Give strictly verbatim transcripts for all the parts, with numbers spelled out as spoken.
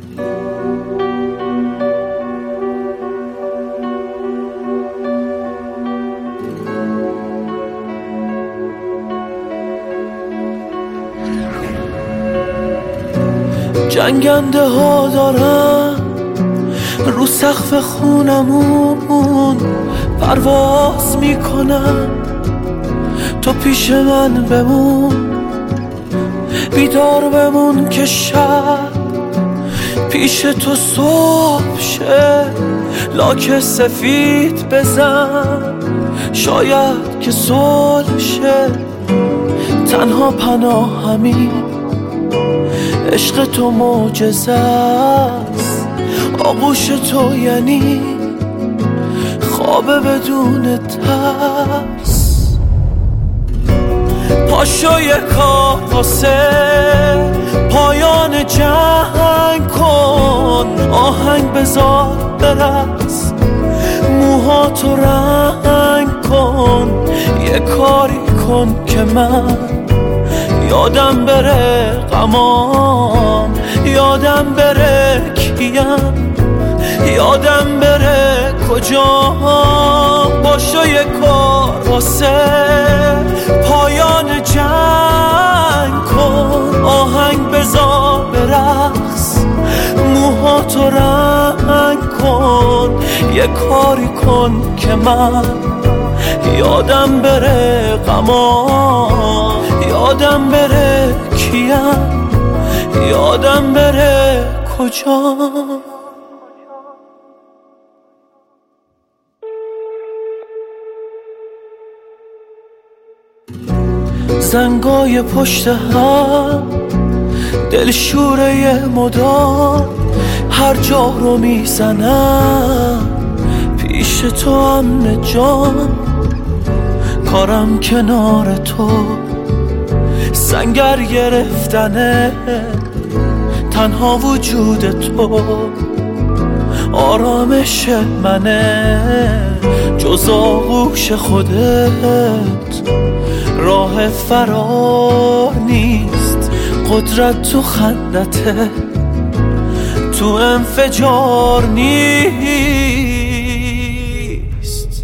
جنگنده ها دارن رو سقف خونمون پرواز میکنن، تو پیش من بمون، بیدار بمون که شب پیش تو صبح شه، لاک سفید بزن شاید که صلح شه. تنها پناهمی عشق تو معجزه است، آغوش تو یعنی خواب بدون ترس. پاشو یک کاسه پایان جنگ کن، آهنگ بذار برقص، موهاتو رنگ کن، یه کاری کن که من یادم بره غمام، یادم بره کیم، یادم بره کجام. باشو یک کار واسه پایان جنگ کن، آهنگ بذار برقص، موهاتو رنگ کن، یه کاری کن که من یادم بره غمام، یادم بره کیم، یادم بره کجام. زنگای پشت هم دلشوره مدام، هر جا رو میزنم پیش تو امن جام. کارم کنار تو سنگر گرفتنه، تنها وجود تو آرامش منه، جز آغوش خودت راه فرار نیست. قدرت تو خندته، تو انفجار نیست.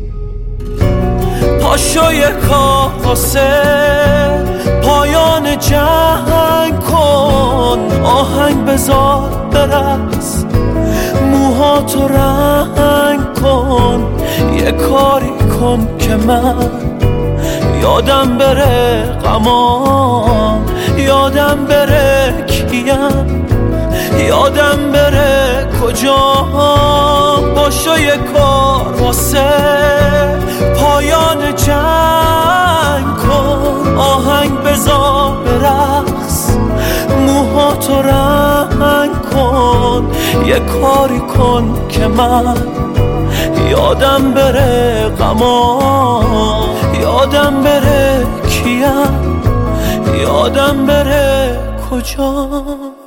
پاشو یک کاسه پایان جنگ کن، آهنگ بذار برقص، موهاتو رنگ کن، یه کاری کن که من یادم بره غمام، یادم بره کیم، یادم بره کجام. باشو یک کار واسه پایان جنگ کن، آهنگ بذار برقص، موهاتو رنگ کن، یه کاری کن که من یادم بره غمام، یادم بره کیم، یادم بره کجام.